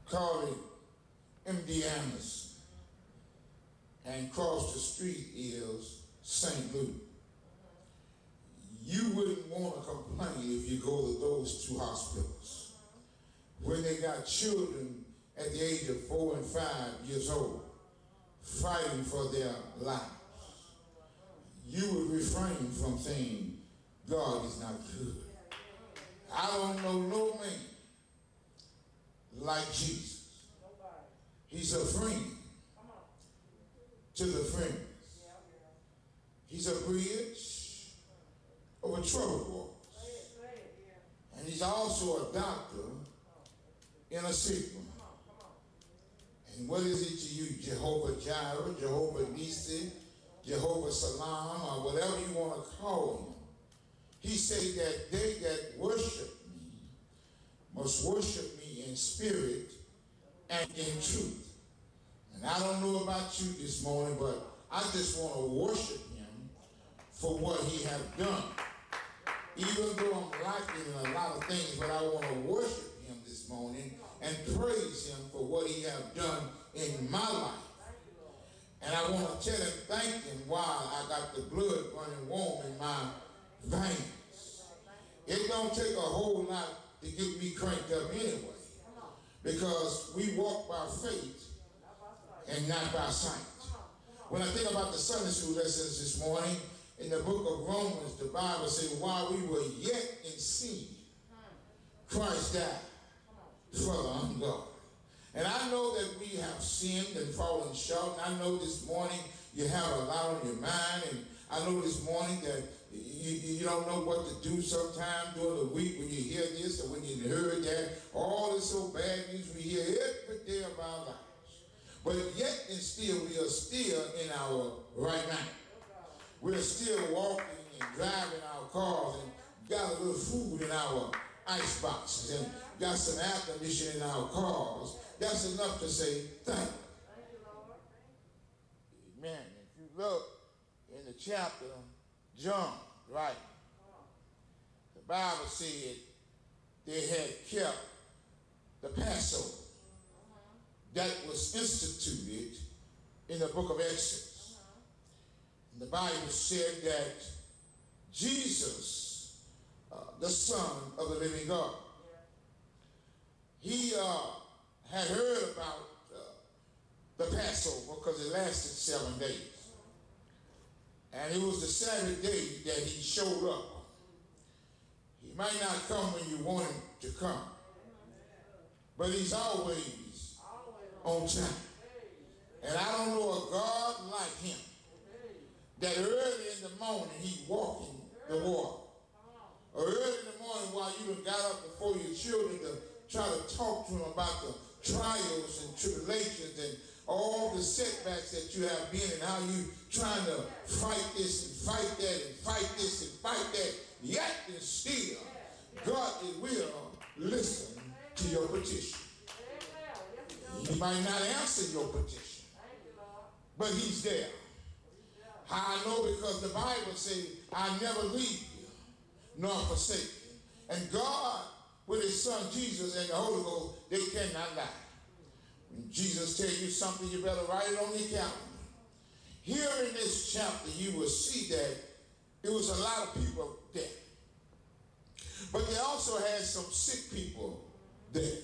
call it MD Anderson, and across the street is St. Luke. You wouldn't want to complain if you go to those two hospitals when they got children at the age of 4 and 5 years old fighting for their lives. You would refrain from saying God is not good. I don't know no man like Jesus. He's a friend to the friendless. He's a bridge over troubled waters. And he's also a doctor in a sick room. And what is it to you? Jehovah Jireh, Jehovah Nissi, Jehovah Salam, or whatever you want to call him. He said that they that worship me must worship me in spirit and in truth. And I don't know about you this morning, but I just want to worship him for what he has done. Even though I'm lacking in a lot of things, but I want to worship him this morning and praise him for what he has done in my life. And I want to tell him thank him while I got the blood running warm in my veins. It don't take a whole lot to get me cranked up anyway, because we walk by faith and not by sight. When I think about the Sunday school lessons this morning, in the book of Romans, the Bible says, while we were yet in sin, Christ died for the ungodly. And I know that we have sinned and fallen short. And I know this morning you have a lot on your mind. And I know this morning that you don't know what to do sometime during the week when you hear this or when you heard that. All this so bad news we hear every day of our lives. But yet and still, we are still in our right mind. We're still walking and driving our cars and got a little food in our ice boxes and got some air conditioning in our cars. That's enough to say thank you. Amen. If you look in the chapter, John, right, the Bible said they had kept the Passover that was instituted in the book of Exodus. And the Bible said that Jesus, the Son of the living God, he had heard about the Passover because it lasted 7 days. And it was the Sabbath day that he showed up. He might not come when you want him to come, but he's always on time. And I don't know a God like him, that early in the morning he's walking the water. Or early in the morning while you done got up before your children to try to talk to them about the trials and tribulations and all the setbacks that you have been and how you trying to fight this and fight that and fight this and fight that. Yet and still, God will listen to your petition. He might not answer your petition, but he's there. How I know? Because the Bible says, I never leave you nor forsake you. And God, with his son Jesus and the Holy Ghost, they cannot lie. When Jesus tells you something, you better write it on your calendar. Here in this chapter, you will see that it was a lot of people there. But they also had some sick people there.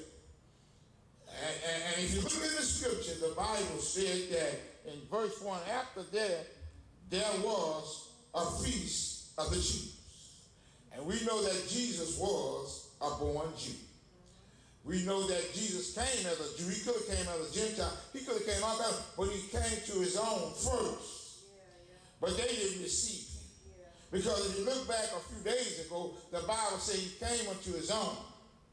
And if you look in the scripture, the Bible said that in verse 1, after that, there was a feast of the Jews. And we know that Jesus was a born Jew. We know that Jesus came as a Jew. He could have came as a Gentile. He could have came out there, but he came to his own first. But they didn't receive him. Because if you look back a few days ago, the Bible says he came unto his own,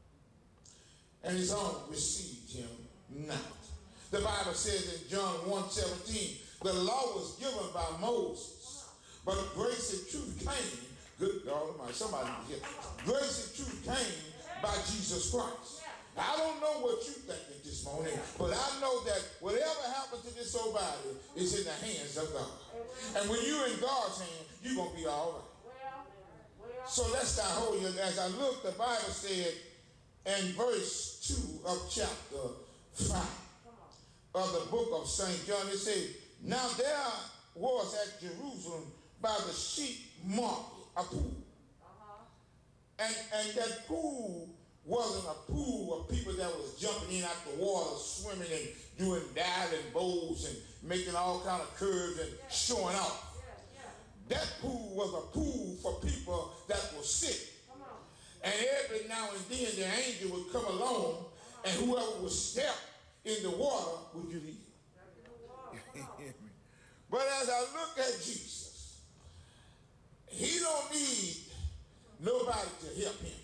and his own received him not. The Bible says in John 1:17, the law was given by Moses, but grace and truth came. Good God Almighty, somebody here. Grace and truth came by Jesus Christ. Now, I don't know what you think this morning, but I know that whatever happens to this old body is in the hands of God. And when you're in God's hand, you're going to be all right. So let's start holding. As I look, the Bible said in verse 2 of chapter 5 of the book of St. John. It says, now there was at Jerusalem by the sheep market a pool. And that pool wasn't a pool of people that was jumping in out the water, swimming and doing diving bowls and making all kind of curves and showing off. That pool was a pool for people that were sick. And every now and then the angel would come along and whoever would step in the water would get healed. But as I look at Jesus, he don't need nobody to help him.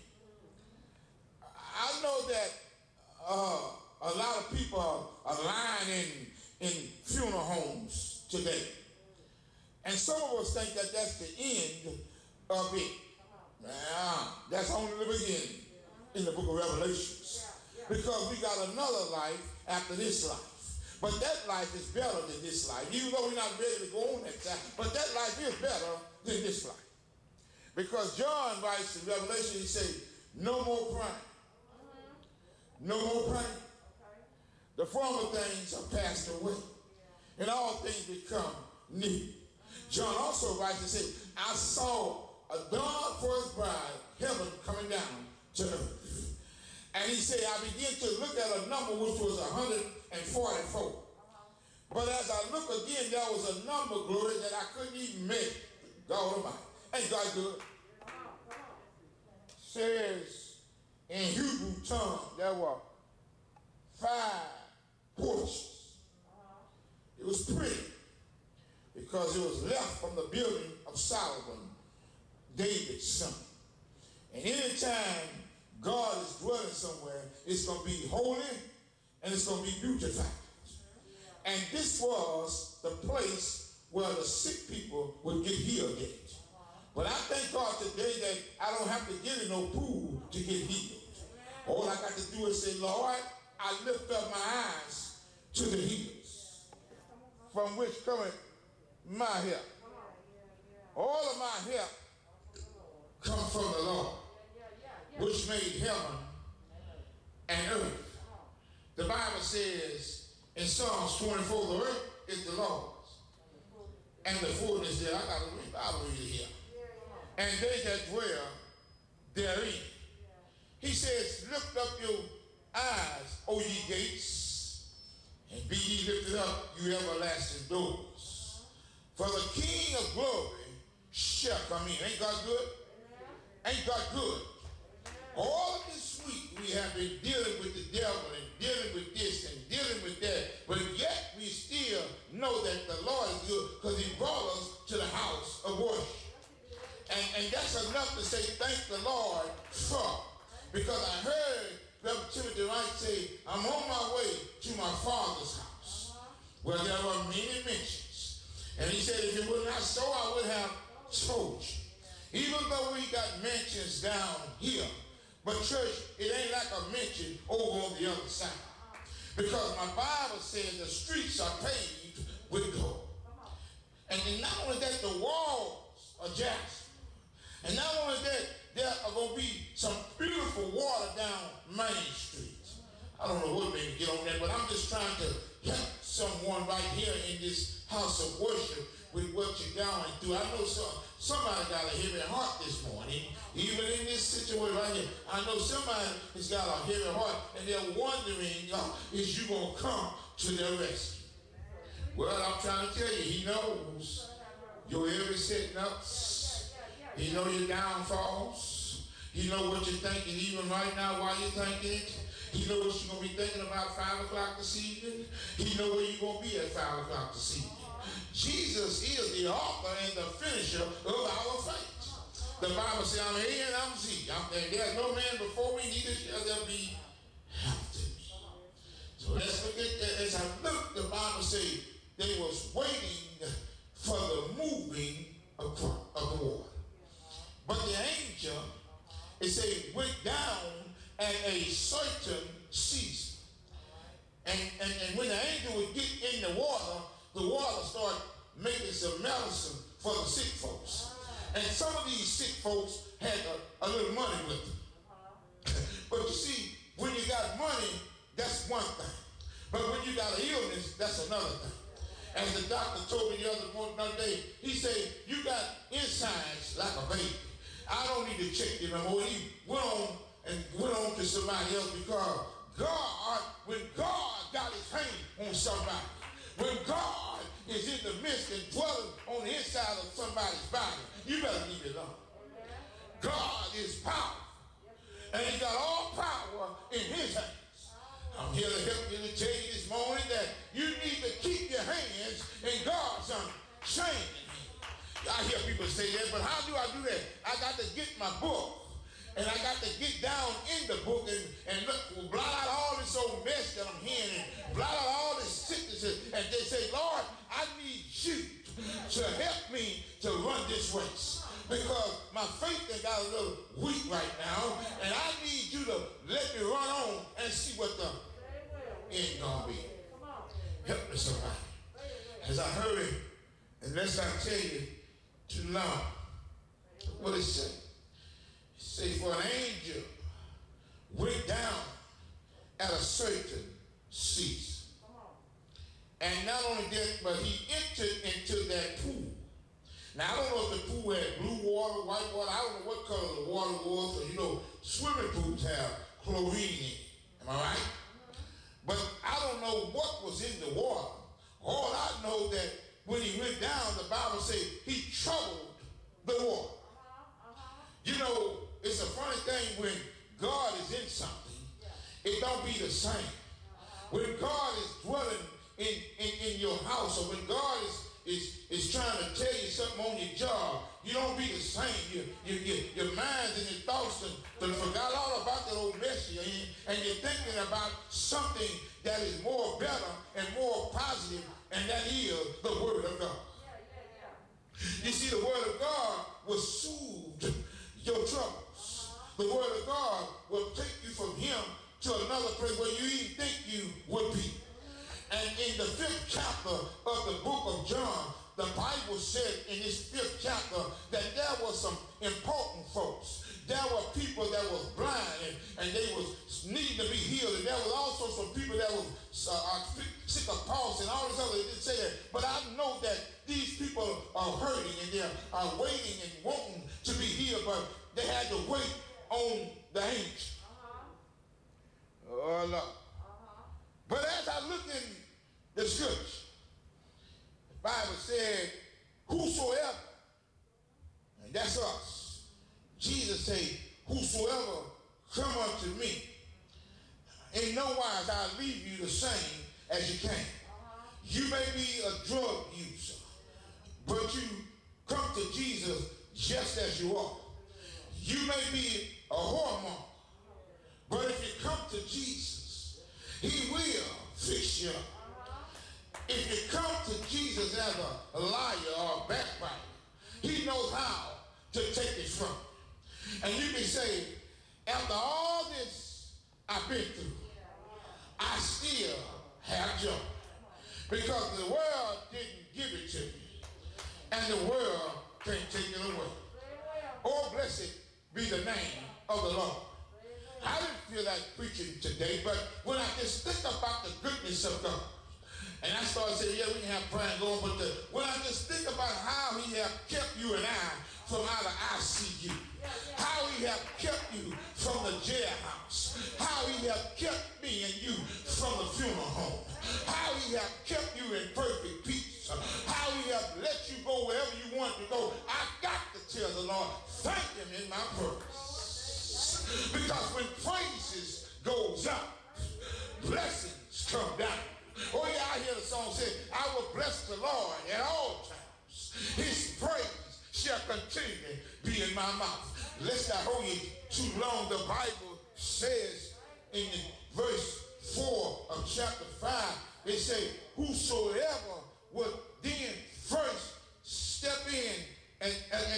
I know that a lot of people are lying in funeral homes today. And some of us think that that's the end of it. Now, that's only the beginning in the book of Revelations. Because we got another life after this life. But that life is better than this life. Even though we're not ready to go on that side, but that life is better than this life. Because John writes in Revelation, he says, no more crying. No more crying. The former things are passed away. And all things become new. John also writes and says, I saw a dawn for his bride, heaven coming down to earth. And he said, I began to look at a number which was 144. But as I look again, there was a number, glory, that I couldn't even make. God Almighty. Ain't God good? Says in Hebrew tongue, there were 5 portions. It was pretty because it was left from the building of Solomon, David's son. And anytime God is dwelling somewhere, it's going to be holy and it's going to be beautified. And this was the place where the sick people would get healed at. But I thank God today that I don't have to get in no pool to get healed. All I got to do is say, Lord, I lift up my eyes to the hills, from which cometh my help. All of my help comes from the Lord, which made heaven and earth. The Bible says in Psalms 24, the earth is the Lord's, and the fullness there. I got to read Bible here. And they that dwell therein. He says, lift up your eyes, O ye gates, and be ye lifted up, you everlasting doors. For the King of glory shall come in. Ain't God good? Ain't God good? All of this week we have been dealing with the devil and dealing with this and dealing with that. But yet we still know that the Lord is good because he brought us to the house of worship. And that's enough to say thank the Lord for. Because I heard Reverend Timothy Wright say, I'm on my way to my Father's house, where there are many mentions. And he said, if it were not so, I would have told you. Even though we got mentions down here, but church, it ain't like a mention over on the other side. Because my Bible says the streets are paved with gold. And then not only that, the walls are jasper. And not only that, there are going to be some beautiful water down Main Street. I don't know what made me get on that, but I'm just trying to help someone right here in this house of worship with what you're going through. I know somebody got a heavy heart this morning, even in this situation right here. I know somebody has got a heavy heart, and they're wondering, is you going to come to their rescue? Well, I'm trying to tell you, he knows your every setting ups. He know your downfalls. He know what you're thinking even right now while you're thinking it. He know what you're going to be thinking about 5 o'clock this evening. He know where you're going to be at 5 o'clock this evening. Jesus is the author and the finisher of our faith. The Bible says, I'm A and I'm Z. And there's no man before me, neither shall there be after me. So let's look at that. As I look, the Bible says they was waiting for the moving of the water. But the angel, it says, went down at a certain season. And when the angel would get in the water started making some medicine for the sick folks. And some of these sick folks had a little money with them. But you see, when you got money, that's one thing. But when you got an illness, that's another thing. As the doctor told me the other day, he said, you got insides like a baby. I don't need to check you no more. He went on to somebody else because God, when God got his hand on somebody, when God is in the midst and dwelling on the inside of somebody's body, you better leave it alone. God is powerful. And he got all power in his hands. I'm here to help you to tell you this morning that you need to keep your hands in God's unchanging hand. I hear people say that, but how do I do that? I got to get my book, and I got to get down in the book and look, blot out all this old mess that I'm hearing, and blot out all this sicknesses, and they say, Lord, I need you to help me to run this race. Because my faith has got a little weak right now, and I need you to let me run on and see what the end gonna be. Help me somebody. As I hurry, unless I tell you too long, what it say? It say, for an angel went down at a certain season. And not only that, but he entered into that pool. Now, I don't know if the pool had blue water, white water. I don't know what color the water was. So, you know, swimming pools have chlorine in it. Am I right? But I don't know what was in the water. All I know that when he went down, the Bible says he troubled the water. You know, it's a funny thing when God is in something, it don't be the same. When God is dwelling in your house, or when God is trying to tell you something on your job, you don't be the same. Your mind and your thoughts and forgot all about that old mess you're in, and you're thinking about something that is more better and more positive, and that is the Word of God. You see, the Word of God will soothe your troubles. The Word of God will take you from him to another place where you even think you would be. And in the 5th chapter of the book of John, the Bible said in this 5th chapter that there were some important folks. There were people that was blind and they was needing to be healed. And there was also some people that was sick of palsy and all this other. They didn't say that. But I know that these people are hurting and they are waiting and wanting to be healed. But they had to wait on the angel. Oh, Lord. But as I look in the scripture, the Bible said, whosoever, and that's us. Jesus said, whosoever come unto me, in no wise I'll leave you the same as you came. You may be a drug user, but you come to Jesus just as you are. You may be a whoremonger, but if you come to Jesus, he will fix you up. If you come to Jesus as a liar or a backbiter, he knows how to take it from you. And you can say, after all this I've been through, I still have joy. Because the world didn't give it to me, and the world can't take it away. Oh, blessed be the name of the Lord. I didn't feel like preaching today, but when I just think about the goodness of God, and I started saying, yeah, we can have prayer going, but when I just think about how he have kept you and I from out of ICU, how he have kept you from the jailhouse, how he have kept me and you from the funeral home, how he have kept you in perfect peace, how he have let you go wherever you want to go. I've got to tell the Lord, thank him in my purpose. Because when praises goes up, blessings come down. Oh yeah, I hear the song say, I will bless the Lord at all times. His praise shall continually be in my mouth. Lest I hold you too long, the Bible says in verse 4 of chapter 5, they say, whosoever would then first step in and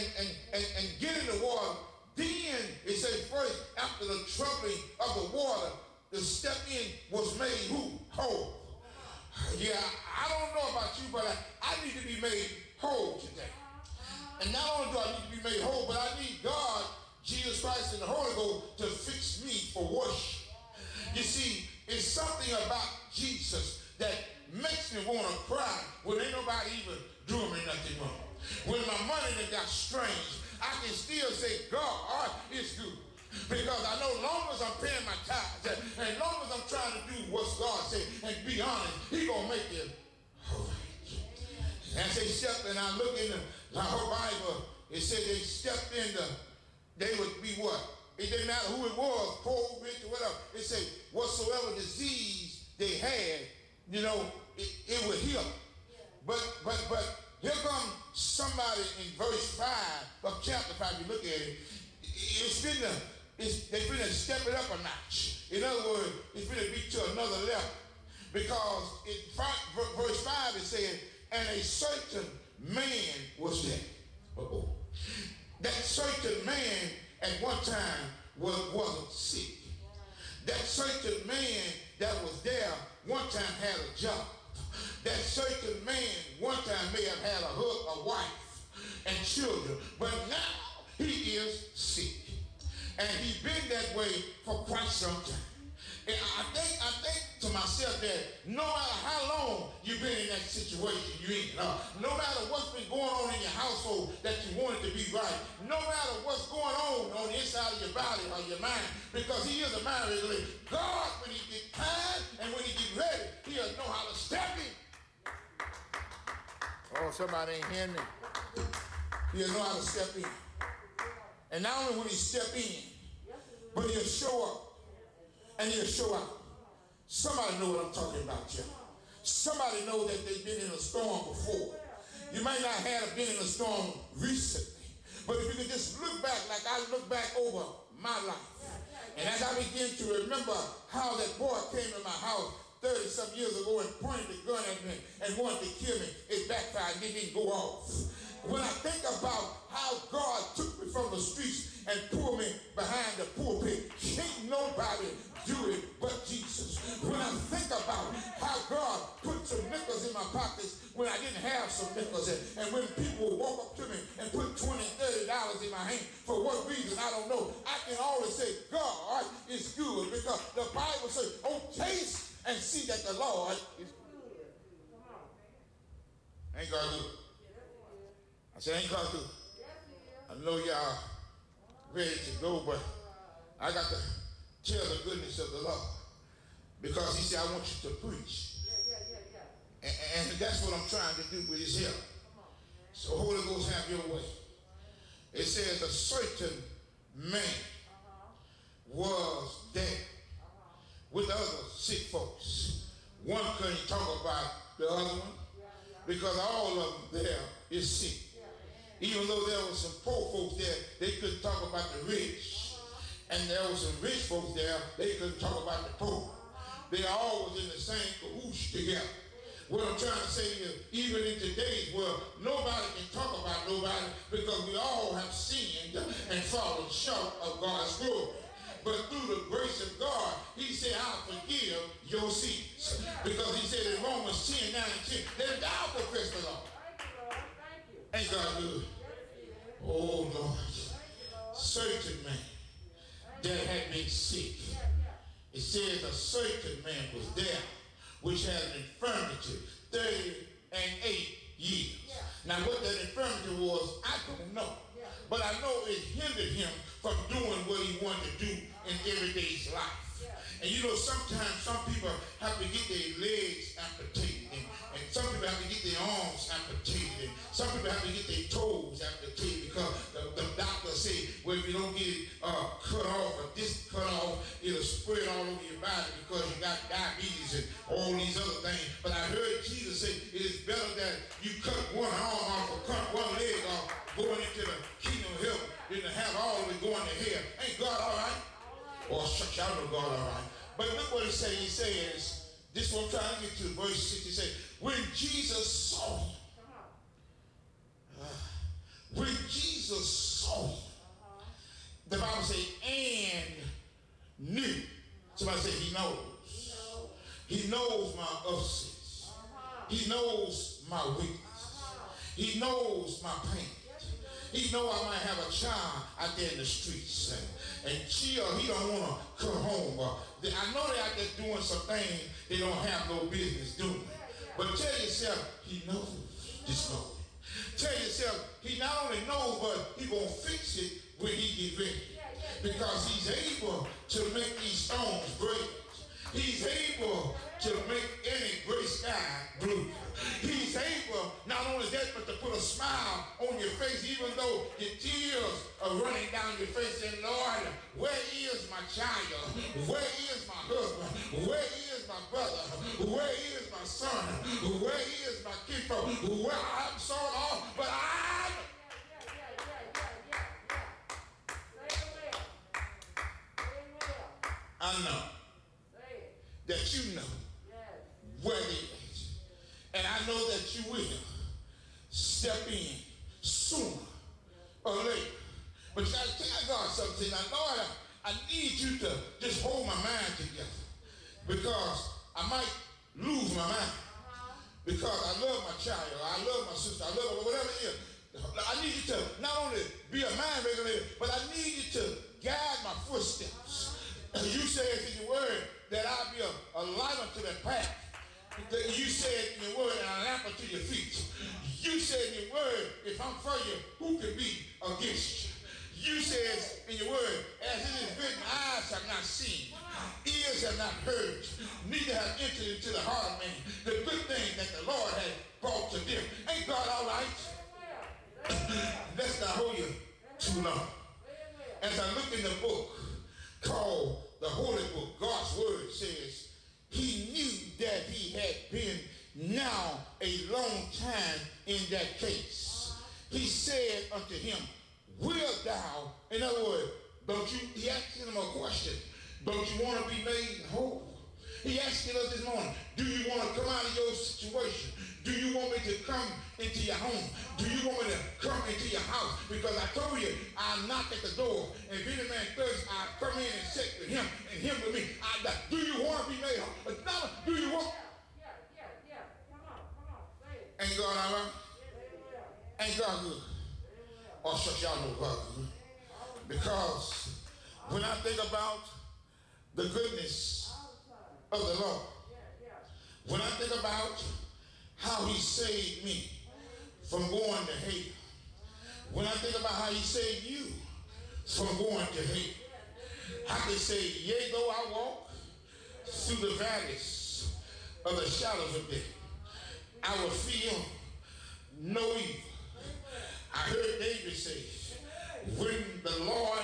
get in the water, then it says first, after the troubling of the water, the step in was made who? Whole. Yeah, I don't know about you, but I need to be made whole today. And not only do I need to be made whole, but I need God, Jesus Christ, and the Holy Ghost to fix me for worship. You see, it's something about Jesus that makes me want to cry when ain't nobody even doing me nothing wrong. When my money done got strange, I can still say, God is good. Because I know long as I'm paying my tithes, and long as I'm trying to do what God said, and be honest, He going to make it all right. As they stepped, and I look in the whole Bible, it said they stepped in they would be what? It didn't matter who it was, poor, rich, or whatever. It said whatsoever disease they had, it would heal. But here comes somebody in verse 5 of chapter 5, you look at it, they're finna step it up a notch. In other words, it's finna be to another level. Because in verse 5 it said, and a certain man was there. That certain man at one time wasn't sick. That certain man that was there one time had a job. That certain man one time may have had a wife and children, but now he is sick. And he's been that way for quite some time. And I think to myself that no matter how long you've been in that situation you're in, no matter what's been going on in your household that you want it to be right, no matter what's going on the inside of your body or your mind, because He is a mind regulator. God, when He gets tired and when He gets ready, He'll know how to step in. Oh, somebody ain't hearing me. He'll know how to step in. And not only will He step in, but He'll show up. And He'll show out. Somebody know what I'm talking about, y'all. Somebody know that they've been in a storm before. You might not have been in a storm recently, but if you could just look back like I look back over my life, and as I begin to remember how that boy came to my house 30-some years ago and pointed the gun at me and wanted to kill me, it backfired and it didn't go off. When I think about how God took me from the streets and pulled me behind the pulpit, can't nobody do it but Jesus. When I think about how God put some nickels in my pockets when I didn't have some nickels, and when people would walk up to me and put $20, $30 in my hand, for what reason, I don't know, I can always say, God is good, because the Bible says, oh, taste and see that the Lord is good. Ain't God good? I said, ain't God good? I know y'all ready to go, but I got to tell the goodness of the Lord, because He said, I want you to preach. And that's what I'm trying to do with His help. So Holy Ghost, have your way. It says a certain man was there with other sick folks. One couldn't talk about the other one because all of them there is sick. Even though there was some poor folks there, they couldn't talk about the rich. And there was some rich folks there, they couldn't talk about the poor. They all was in the same cahoots together. What I'm trying to say is, even in today's world, nobody can talk about nobody because we all have sinned and fallen short of God's glory. But through the grace of God, He said, I'll forgive your sins. Because He said in Romans 10, 9 and 10, then thou confess the Lord. Ain't God good? Oh, Lord. Certain man that had been sick. It says a certain man was there which had an infirmity 38 years. Now what that infirmity was, I don't know. But I know it hindered him from doing what he wanted to do in everyday's life. And you know, sometimes some people have to get their legs amputated, and some people have to get their arms amputated, and some people have to get their toes amputated because the doctor said, well, if you don't get it cut off or this cut off, it'll spread all over your body because you got diabetes and all these other things. But I heard Jesus say it is better that you cut one arm off or cut one leg off going into the kingdom of heaven than to have all of it going to hell. Ain't God all right? Or shut y'all know God all right. But look what he says. He says, this is what I'm trying to get to, verse 6. He said, when Jesus saw him, when Jesus saw him, the Bible says, and knew. Somebody say he knows. He knows my upsets. He knows my weakness. He knows my pain. He know I might have a child out there in the streets, and she or he don't want to come home. I know they're out there doing some things they don't have no business doing. But tell yourself, he knows this moment. Tell yourself, he not only knows, but he gonna fix it when he get ready. Because he's able to make these stones break. He's able to make any gray sky blue. He's able, not only that, but to put a smile on your face, even though your tears are running down your face. And Lord, where is my child? Where is my husband? Where is my brother? Where is my son? Where is my kinfolk? Where I'm so off, but I know that you know where they is. And I know that you will step in sooner or later. But you got to tell God something. Now, Lord, I need you to just hold my mind together, because I might lose my mind. Because I love my child, I love my sister, I love her, whatever it is. I need you to not only be a mind regulator, but I need you to guide my footsteps. You said in your word that I'll be a light unto that path. You said in your word, and a lamp unto your feet. You said in your word, if I'm for you, who can be against you? You said in your word, as it is written, eyes have not seen, ears have not heard, neither have entered into the heart of man the good thing that the Lord has brought to them. Ain't God all right? Let's not hold you too long. As I look in the book called the Holy Book, God's Word says, he knew that he had been now a long time in that case. He said unto him, will thou, in other words, he asked him a question, don't you want to be made whole? He asked us this morning, do you want to come out of your situation? Do you want me to come into your home? Do you want me to come into your house? Because I told you, I'll knock at the door, and if any man thirsts, I'll come in and sit with him, and him with me. Do you want to be made whole? Do you want? Yeah. Come on. Say it. Ain't God all right? Ain't God good? Or shucks, y'all know God good. Because when I think about the goodness of the Lord, when I think about how he saved me from going to hell, when I think about how he saved you from going to hell, I can say, yea, though I walk through the valleys of the shadows of death, I will feel no evil. I heard David say, when the Lord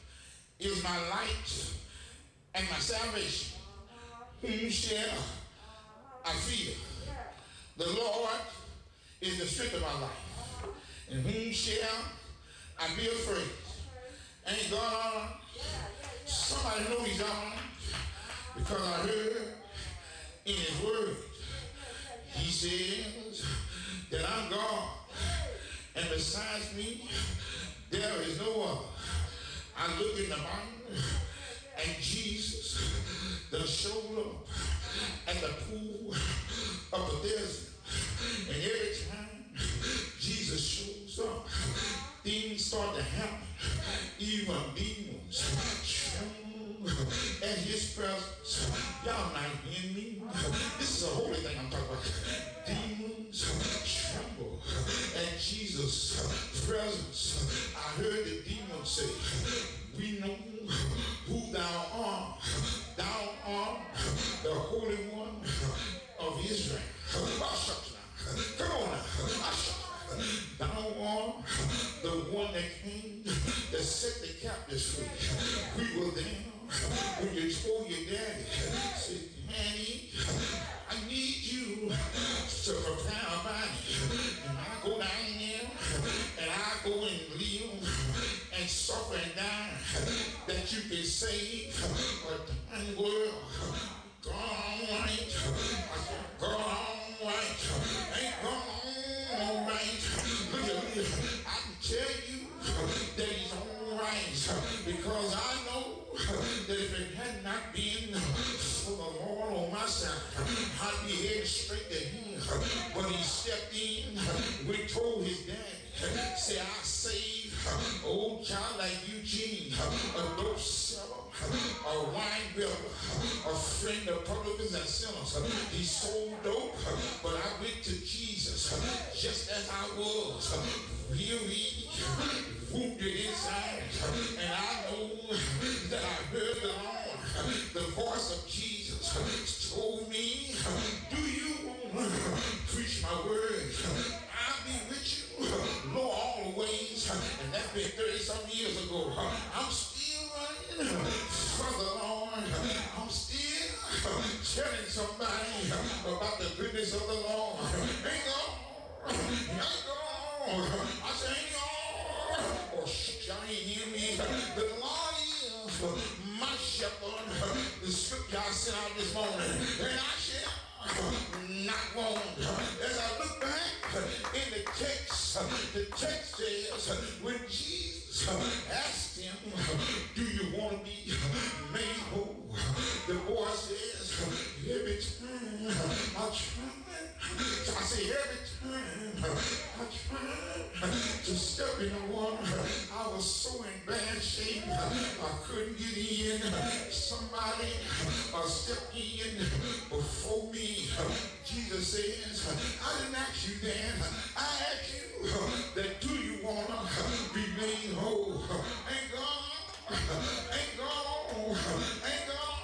is my light and my salvation, whom shall I fear? The Lord is the strength of my life, and whom shall I be afraid? Ain't God all right? Somebody know he's all right, because I heard in his word, he says that I'm God, and besides me, there is no other. I look in the Bible, and Jesus that showed up at the pool of Bethesda. And every time Jesus shows up, things start to happen. Even demons tremble at his presence. Y'all not hearing me? This is a holy thing I'm talking about. Demons tremble at Jesus' presence. I heard the demons say, we know who thou art. Thou art the Holy One of Israel. Come on now. Thou art the one that came that set the captives free. We were there when you told your daddy, said, Daddy, I need you to prepare a body. And I go down there and I go and live and suffer and die that you can save a dying world. God all right. God all right. Ain't God all right. Look at me. I can tell you that he's all right, because I know that if it had not been for the Lord on my side, I'd be headed straight to him. But he stepped in. We told his dad, say, I save old child like Eugene, a dope seller, a wine bibber, a friend of publicans and sinners. He sold dope, but I went to Jesus just as I was, weary, wounded inside, and I know that I heard the Lord, the voice of Jesus told me, do you want to preach my word? I'll be with you, Lord, always. And that's been 30-some years ago. I'm still running for the Lord. I'm still telling somebody about the goodness of the Lord. Ain't gone. Ain't gone. I say, ain't gone. Oh, y'all ain't hear me. The Lord is my shepherd. The scripture I sent out this morning. And I shall not want. As I look back in the text says, when Jesus asked him, do you want to be made whole? The boy says, every time I try. So I say, every time I tried to step in the water, I was so in bad shape, I couldn't get in. Somebody stepped in before me. Jesus says, I didn't ask you that. I asked you that do you want to be made whole? Ain't God, ain't God, ain't God.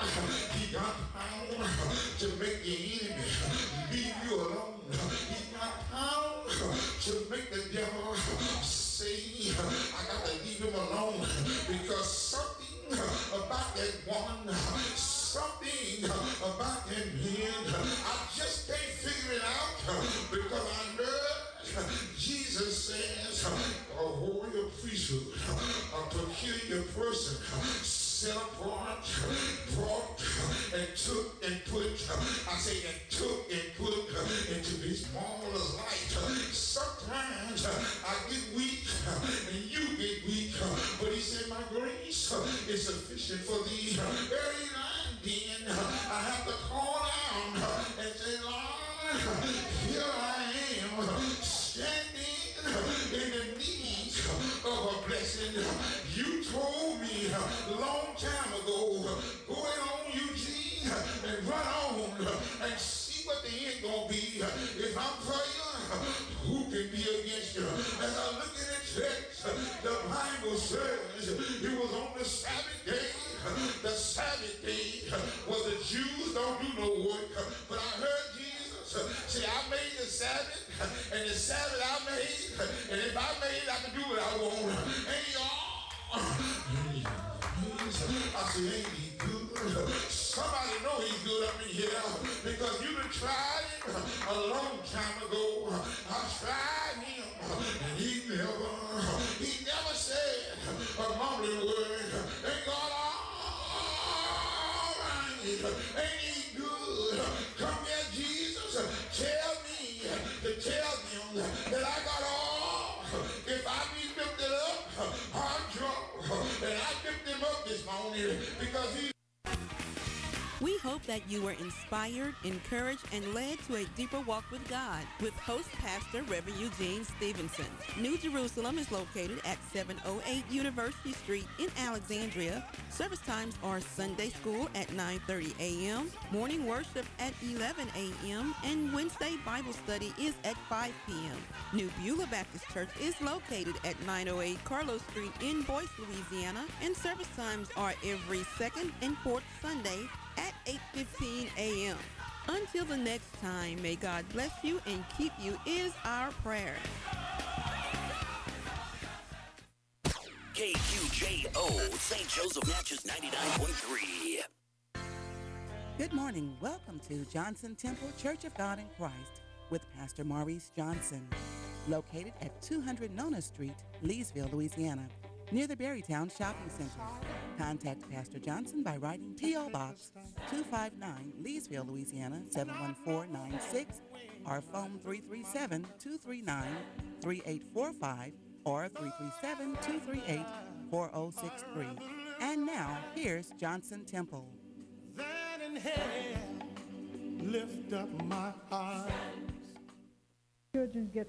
He got power to make the enemy leave you alone. He got power to make the devil say, I got to leave him alone because something about that woman, something about that man, I just can't figure it out because I know Jesus says a royal priesthood, a peculiar person, set apart, brought, and took and put, I say and took and put into his marvelous light. Sometimes I get weak and you get weak, but he said my grace is sufficient for thee. Every now and then I have to call down and say, Lord, here I am standing in the need of a blessing. You told me a long time ago, go on, Eugene, and run on and see what the end gonna be. If I'm for you, who can be against you? As I look at the text, the Bible says it was on the Sabbath day. The Sabbath day was the Jews don't do no work, but I heard Jesus say, I made the Sabbath, and the Sabbath I made, and if I made it, I can do what I want. Ain't y'all? I said, ain't he good? Somebody know he's good up in here because you done tried him a long time ago. I tried him and he never said a mumbling word. Ain't God all right? Ain't he good? Come here, Jesus. Tell me to tell them that I got all. If I be lifted up, I'm drunk. And I picked him up this morning because he... We hope that you were inspired, encouraged, and led to a deeper walk with God with host pastor Reverend Eugene Stevenson. New Jerusalem is located at 708 University Street in Alexandria. Service times are Sunday school at 9:30 a.m., morning worship at 11 a.m., and Wednesday Bible study is at 5 p.m. New Beulah Baptist Church is located at 908 Carlos Street in Boyce, Louisiana, and service times are every second and fourth Sunday at 8:15 a.m. Until the next time, may God bless you and keep you is our prayer. KQJO, St. Joseph Natchez 99.3. Good morning. Welcome to Johnson Temple Church of God in Christ with Pastor Maurice Johnson, located at 200 Nona Street, Leesville, Louisiana, near the Berrytown Shopping Center. Contact Pastor Johnson by writing P.O. Box 259, Leesville, Louisiana 71496, or phone 337-239-3845 or 337-238-4063. And now, here's Johnson Temple. That in hell, lift up my heart. Children get